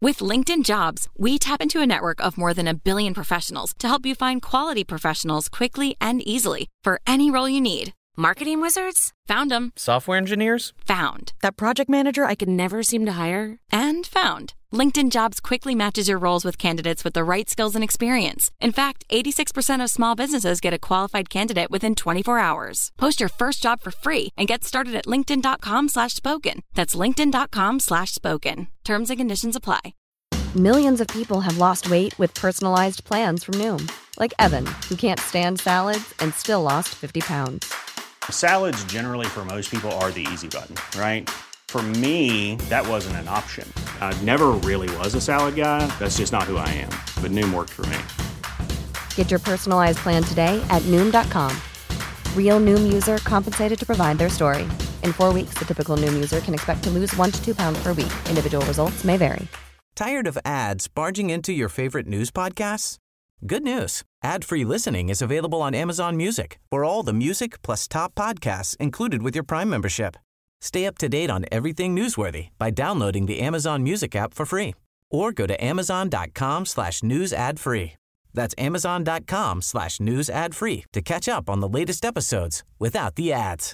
With LinkedIn Jobs, we tap into a network of more than 1 billion professionals to help you find quality professionals quickly and easily for any role you need. Marketing wizards? Found them. Software engineers? Found. That project manager I could never seem to hire? And found. LinkedIn Jobs quickly matches your roles with candidates with the right skills and experience. In fact, 86% of small businesses get a qualified candidate within 24 hours. Post your first job for free and get started at linkedin.com/spoken. That's linkedin.com/spoken. Terms and conditions apply. Millions of people have lost weight with personalized plans from Noom. Like Evan, who can't stand salads and still lost 50 pounds. Salads generally for most people are the easy button, right? For me, that wasn't an option. I never really was a salad guy. That's just not who I am. But Noom worked for me. Get your personalized plan today at Noom.com. Real Noom user compensated to provide their story. In 4 weeks, the typical Noom user can expect to lose 1 to 2 pounds per week. Individual results may vary. Tired of ads barging into your favorite news podcasts? Good news. Ad-free listening is available on Amazon Music for all the music plus top podcasts included with your Prime membership. Stay up to date on everything newsworthy by downloading the Amazon Music app for free or go to amazon.com/news ad free. That's amazon.com/news ad free to catch up on the latest episodes without the ads.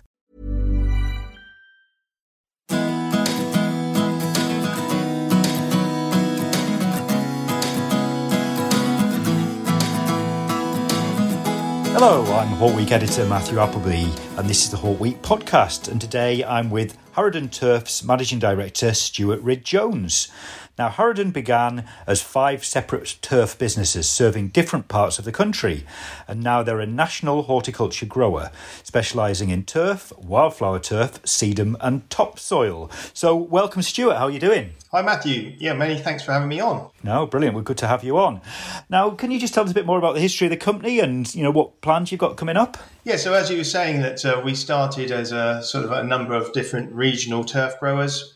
Hello, I'm Hawk Week editor Matthew Appleby, and this is the Hawk Week podcast. And today I'm with Harraden Turf's managing director, Stuart Ridd-Jones. Now, Harraden began as 5 separate turf businesses serving different parts of the country, and now they're a national horticulture grower, specialising in turf, wildflower turf, sedum and topsoil. So, welcome, Stuart. How are you doing? Hi, Matthew. Yeah, many thanks for having me on. No, brilliant. We're good to have you on. Now, can you just tell us a bit more about the history of the company and, what plans you've got coming up? Yeah, so as you were saying, that we started as a sort of a number of different regional turf growers.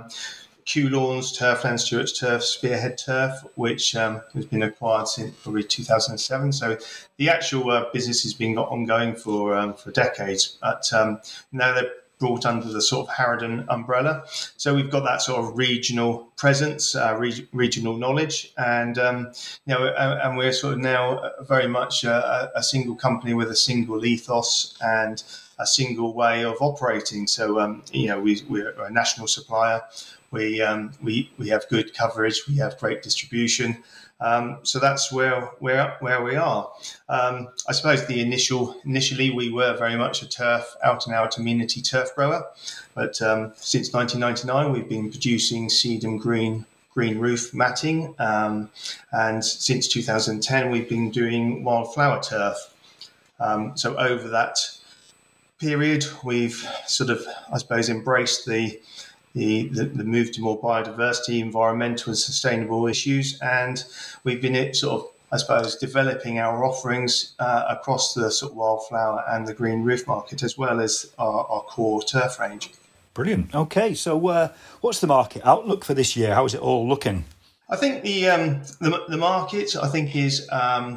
Kew Lawns Turf, Land Stewart's Turf, Spearhead Turf, which has been acquired since probably 2007. So the actual business has been ongoing for decades. But now they're brought under the sort of Harraden umbrella. So we've got that sort of regional presence, regional knowledge, and and we're sort of now very much a single company with a single ethos and a single way of operating. So we're a national supplier. We have good coverage. We have great distribution. So that's where we are. I suppose initially we were very much a out and out amenity turf grower, but since 1999 we've been producing sedum green roof matting, and since 2010 we've been doing wildflower turf. So over that period we've sort of, I suppose, embraced the move to more biodiversity, environmental and sustainable issues, and we've been sort of, I suppose, developing our offerings across the sort of wildflower and the green roof market, as well as our core turf range. Brilliant. Okay, so what's the market outlook for this year? How is it all looking? I think the market, I think, is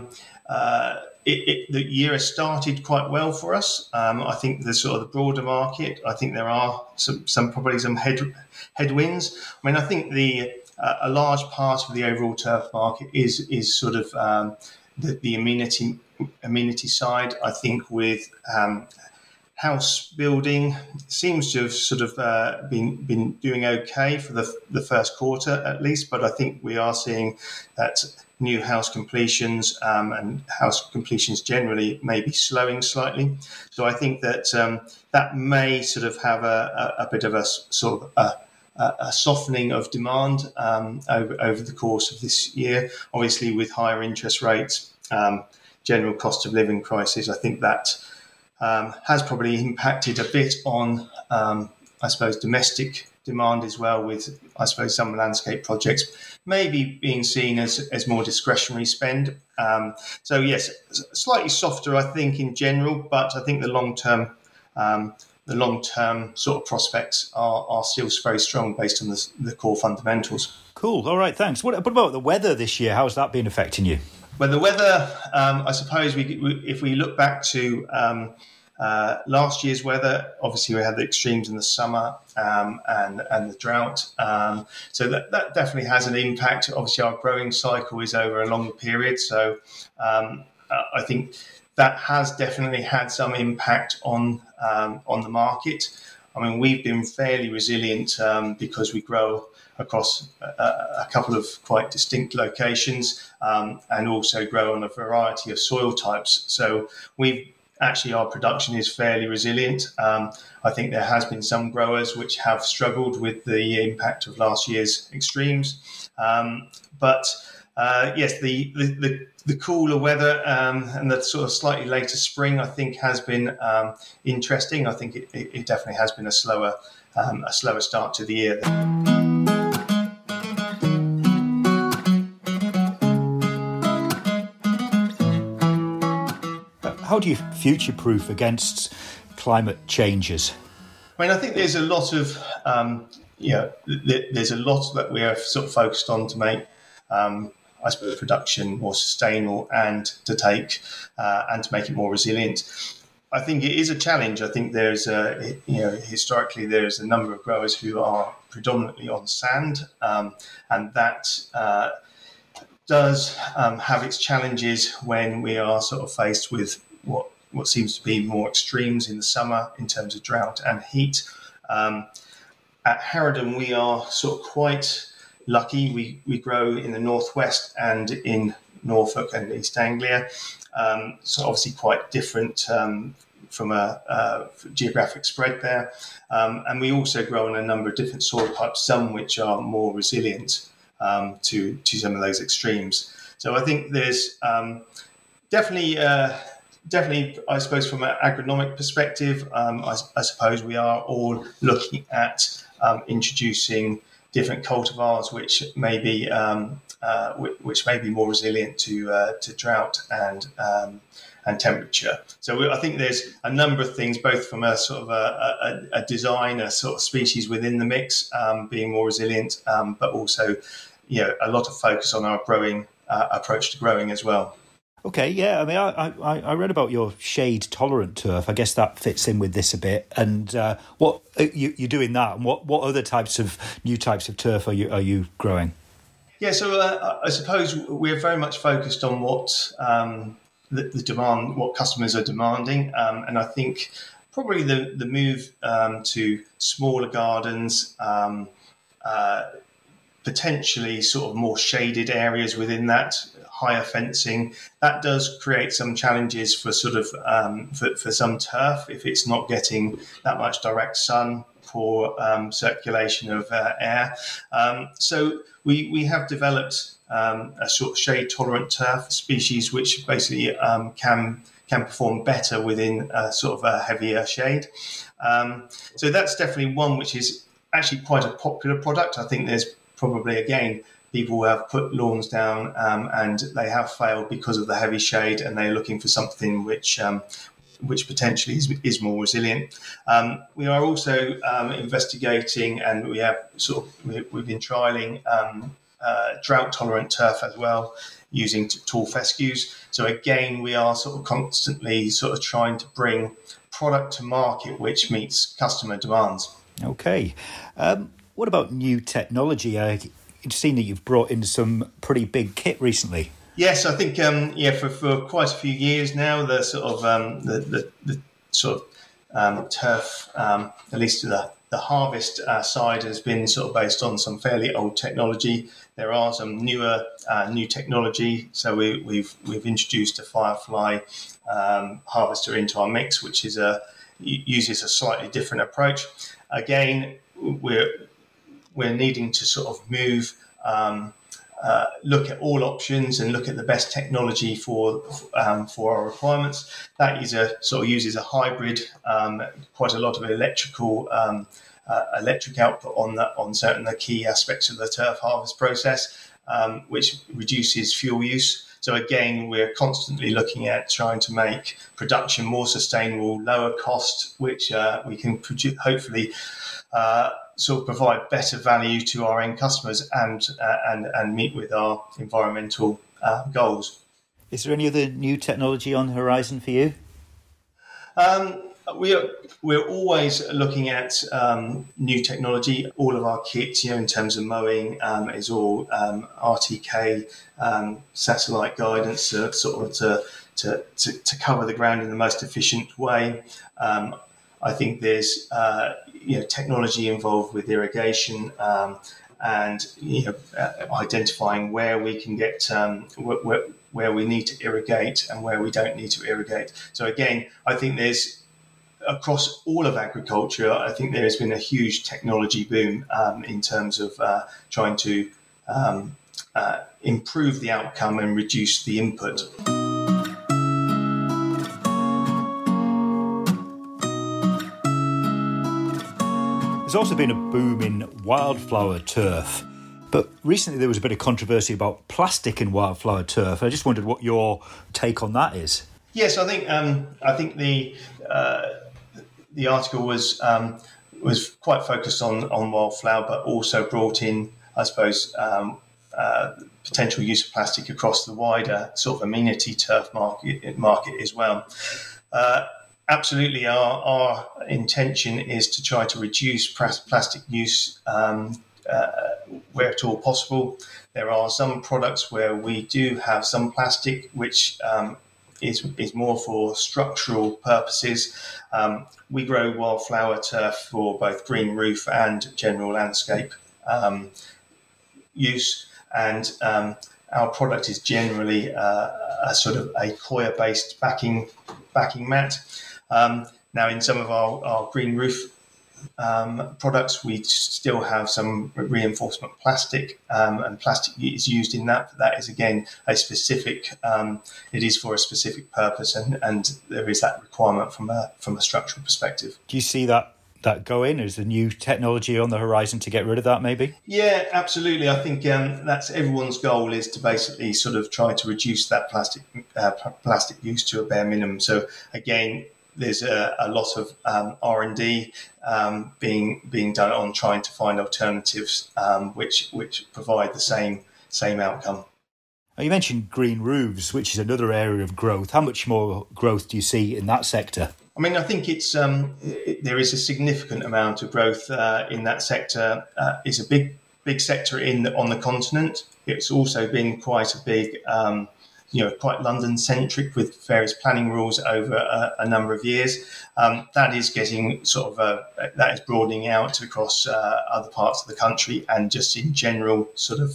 the year has started quite well for us. I think the sort of the broader market, I think there are some headwinds. I mean, I think a large part of the overall turf market is sort of the amenity side. I think with house building seems to have sort of been doing okay for the first quarter at least, but I think we are seeing that new house completions and house completions generally may be slowing slightly. So I think that that may sort of have a bit of a sort of a softening of demand over the course of this year. Obviously, with higher interest rates, general cost of living crisis, I think that has probably impacted a bit on, I suppose, domestic demand as well, with, I suppose, some landscape projects maybe being seen as more discretionary spend. So yes, slightly softer, I think, in general, but I think the long-term sort of prospects are still very strong based on the core fundamentals. Cool. All right, thanks. What about the weather this year? How's that been affecting you? Well, the weather, I suppose, if we look back to last year's weather. Obviously, we had the extremes in the summer and the drought. So that definitely has an impact. Obviously, our growing cycle is over a longer period. So I think that has definitely had some impact on the market. I mean, we've been fairly resilient because we grow across a couple of quite distinct locations and also grow on a variety of soil types. So our production is fairly resilient. I think there has been some growers which have struggled with the impact of last year's extremes. But yes, the cooler weather and the sort of slightly later spring, I think, has been interesting. I think it definitely has been a slower start to the year. How do you future-proof against climate changes? I mean, I think there's a lot of there's a lot that we are sort of focused on to make I suppose production more sustainable and to make it more resilient. I think it is a challenge. I think there's historically there's a number of growers who are predominantly on sand, and that does have its challenges when we are sort of faced with what seems to be more extremes in the summer in terms of drought and heat. At Harrodon, we are sort of quite lucky. We grow in the northwest and in Norfolk and East Anglia, so obviously quite different from a geographic spread there. And we also grow in a number of different soil types, some which are more resilient to some of those extremes. So I think there's definitely, I suppose, from an agronomic perspective, I suppose we are all looking at introducing different cultivars which may be more resilient to drought and temperature. So I think there's a number of things, both from a sort of a design, a sort of species within the mix being more resilient, but also a lot of focus on our growing approach to growing as well. Okay, yeah. I mean, I read about your shade-tolerant turf. I guess that fits in with this a bit. And what you're doing that, and what other new types of turf are you growing? Yeah, so I suppose we're very much focused on what the demand, what customers are demanding, and I think probably the move to smaller gardens. Potentially sort of more shaded areas within that, higher fencing, that does create some challenges for sort of for some turf if it's not getting that much direct sun for circulation of air. So we have developed a sort of shade tolerant turf species which basically can perform better within sort of a heavier shade. So that's definitely one which is actually quite a popular product. I think there's probably, again, people who have put lawns down and they have failed because of the heavy shade, and they're looking for something which potentially is more resilient. We are also investigating, and we've been trialling drought tolerant turf as well, using tall fescues. So again, we are sort of constantly sort of trying to bring product to market which meets customer demands. Okay. What about new technology? I've seen that you've brought in some pretty big kit recently. Yes, I think for quite a few years now, the sort of turf, at least the harvest side, has been sort of based on some fairly old technology. There are some new technology. So we've introduced a Firefly harvester into our mix, which uses a slightly different approach. Again, we're needing to sort of move, look at all options and look at the best technology for our requirements. That is uses a hybrid, quite a lot of electric output on certain the key aspects of the turf harvest process, which reduces fuel use. So again, we're constantly looking at trying to make production more sustainable, lower cost, which we can produce, hopefully sort of provide better value to our end customers and meet with our environmental goals. Is there any other new technology on the horizon for you? We're always looking at new technology. All of our kits, in terms of mowing, is all RTK satellite guidance, sort of to cover the ground in the most efficient way. I think there's technology involved with irrigation. And identifying where we can get where we need to irrigate and where we don't need to irrigate. So again, I think there's across all of agriculture, I think there has been a huge technology boom in terms of trying to improve the outcome and reduce the input. There's also been a boom in wildflower turf, but recently there was a bit of controversy about plastic in wildflower turf. I just wondered what your take on that is. Yes, I think the article was quite focused on wildflower, but also brought in, I suppose, potential use of plastic across the wider sort of amenity turf market as well. Absolutely, our intention is to try to reduce plastic use where at all possible. There are some products where we do have some plastic, which is more for structural purposes. We grow wildflower turf for both green roof and general landscape use, and our product is generally a sort of a coir-based backing mat. Now, in some of our green roof products, we still have some reinforcement plastic, and plastic is used in that. But that is, again, a specific. It is for a specific purpose, and there is that requirement from a structural perspective. Do you see that going? Is the new technology on the horizon to get rid of that, maybe? Yeah, absolutely. I think that's everyone's goal, is to basically sort of try to reduce that plastic use to a bare minimum. So again, there's a lot of R&D being done on trying to find alternatives which provide the same outcome. You mentioned green roofs, which is another area of growth. How much more growth do you see in that sector? I mean, I think there is a significant amount of growth in that sector. It's a big sector on the continent. It's also been quite a big quite London-centric with various planning rules over a number of years. That is getting that is broadening out across other parts of the country, and just in general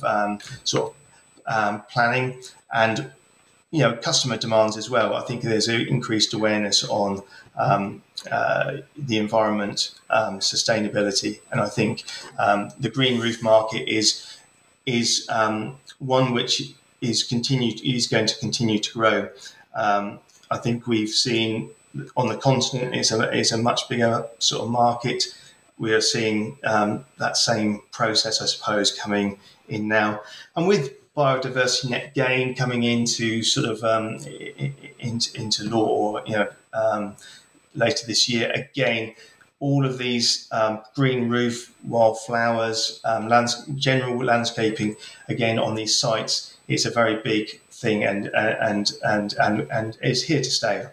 planning and customer demands as well. I think there's an increased awareness on the environment, sustainability, and I think the green roof market is one which is going to continue to grow. I think we've seen on the continent is a much bigger sort of market. We are seeing that same process, I suppose, coming in now, and with biodiversity net gain coming into sort of into law, later this year. Again, all of these green roof, wildflowers, general landscaping, again on these sites, is a very big thing, and is here to stay.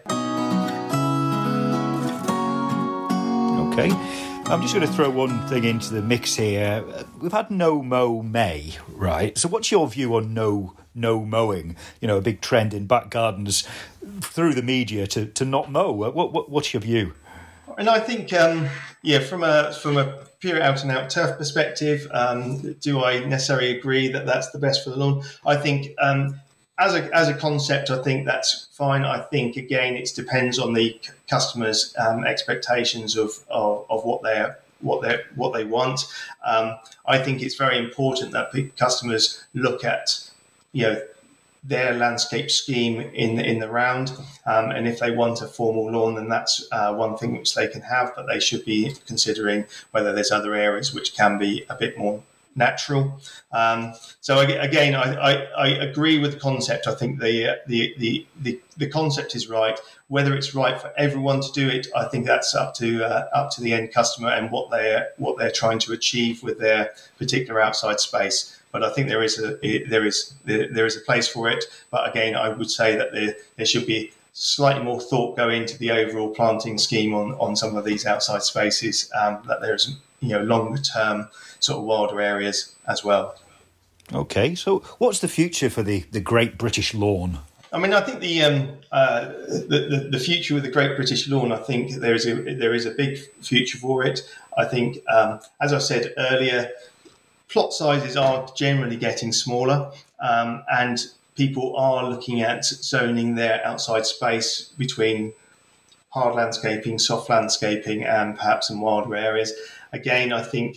Okay. I'm just going to throw one thing into the mix here. We've had No Mow May, right? So what's your view on no mowing? A big trend in back gardens through the media to not mow. What's your view? And I think, from a pure out and out turf perspective, do I necessarily agree that that's the best for the lawn? I think as a concept, I think that's fine. I think again, it depends on the customer's expectations of what they want. I think it's very important that customers look at their landscape scheme in the round, and if they want a formal lawn, then that's one thing which they can have, but they should be considering whether there's other areas which can be a bit more natural. So again, I agree with the concept. I think the concept is right. Whether it's right for everyone to do it, I think that's up to the end customer and what they're trying to achieve with their particular outside space. But I think there is a place for it. But again, I would say that there should be slightly more thought go into the overall planting scheme on some of these outside spaces, that there's longer term sort of wilder areas as well. Okay, so what's the future for the Great British Lawn? I mean, I think the future with the Great British Lawn, I think there is a big future for it. I think, as I said earlier, plot sizes are generally getting smaller, and people are looking at zoning their outside space between hard landscaping, soft landscaping, and perhaps some wilder areas. Again, I think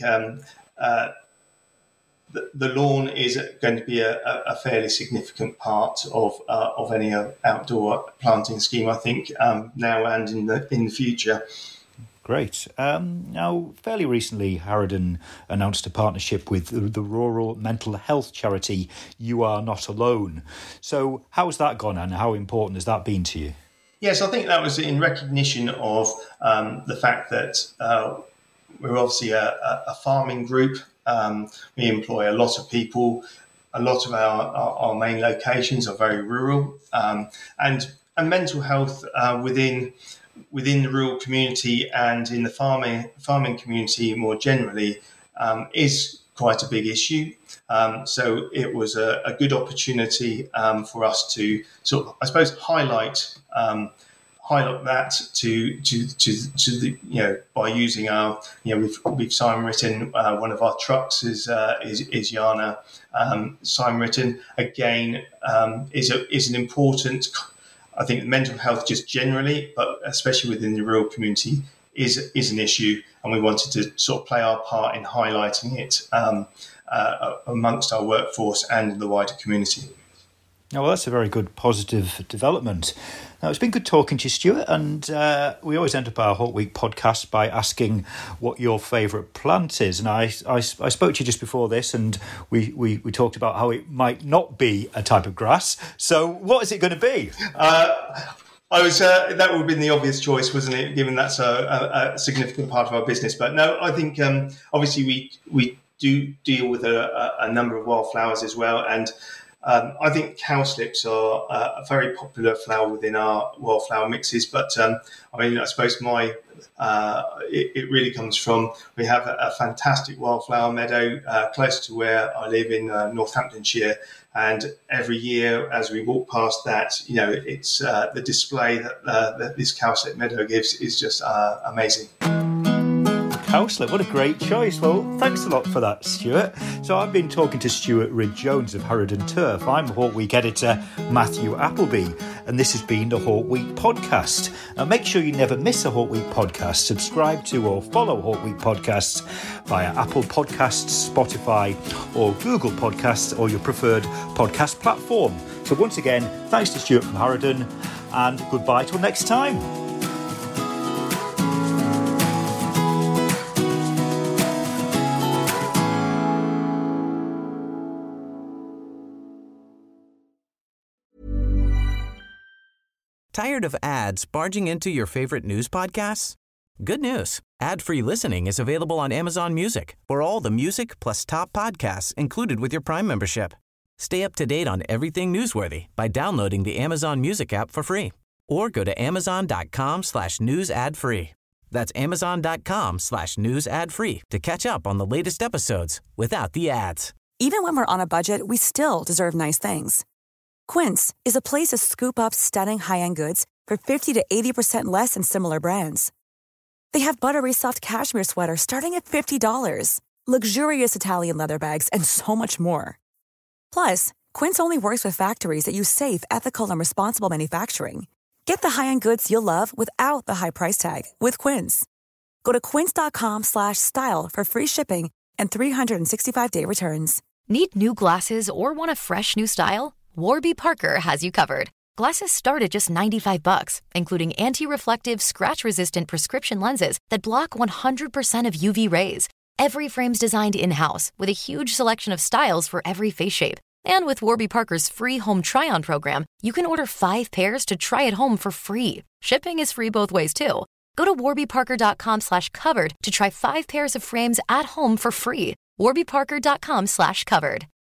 the lawn is going to be a fairly significant part of any outdoor planting scheme, I think, now and in the future. Great. Now, fairly recently, Harraden announced a partnership with the rural mental health charity You Are Not Alone. So how's that gone, and how important has that been to you? Yes, I think that was in recognition of the fact that we're obviously a farming group. We employ a lot of people. A lot of our main locations are very rural, and mental health within the rural community and in the farming community more generally is quite a big issue. So it was a good opportunity for us to sort of, I suppose, highlight that to the, by using our, we've sign written, one of our trucks is Yana sign written. Again, is an important, I think mental health just generally, but especially within the rural community, is an issue, and we wanted to sort of play our part in highlighting it amongst our workforce and the wider community. Oh, well, that's a very good positive development. Now, it's been good talking to you, Stuart, and we always end up our Hawk Week podcast by asking what your favourite plant is. And I spoke to you just before this, and we talked about how it might not be a type of grass. So what is it going to be? That would have been the obvious choice, wasn't it, given that's a significant part of our business. But no, I think obviously we do deal with a number of wildflowers as well, and I think cowslips are a very popular flower within our wildflower mixes. But I suppose it really comes from, we have a fantastic wildflower meadow close to where I live in Northamptonshire. And every year, as we walk past that, it's the display that this cowslip meadow gives is just amazing. Cowslip, what a great choice. Well, thanks a lot for that, Stuart. So I've been talking to Stuart Ridd-Jones of Harraden Turf. I'm Hawk Week editor Matthew Appleby, and this has been the Hawk Week podcast. Now make sure you never miss a Hawk Week podcast. Subscribe to or follow Hawk Week podcasts via Apple Podcasts, Spotify or Google Podcasts, or your preferred podcast platform. So once again, thanks to Stuart from Harraden, and goodbye till next time. Tired of ads barging into your favorite news podcasts? Good news. Ad-free listening is available on Amazon Music for all the music plus top podcasts included with your Prime membership. Stay up to date on everything newsworthy by downloading the Amazon Music app for free, or go to amazon.com/news ad free. That's amazon.com/news ad free to catch up on the latest episodes without the ads. Even when we're on a budget, we still deserve nice things. Quince is a place to scoop up stunning high-end goods for 50 to 80% less than similar brands. They have buttery soft cashmere sweaters starting at $50, luxurious Italian leather bags, and so much more. Plus, Quince only works with factories that use safe, ethical, and responsible manufacturing. Get the high-end goods you'll love without the high price tag with Quince. Go to quince.com/style for free shipping and 365-day returns. Need new glasses or want a fresh new style? Warby Parker has you covered. Glasses start at just $95, including anti-reflective, scratch-resistant prescription lenses that block 100% of UV rays. Every frame's designed in-house with a huge selection of styles for every face shape. And with Warby Parker's free home try-on program, you can order 5 pairs to try at home for free. Shipping is free both ways, too. Go to warbyparker.com/covered to try 5 pairs of frames at home for free. warbyparker.com/covered.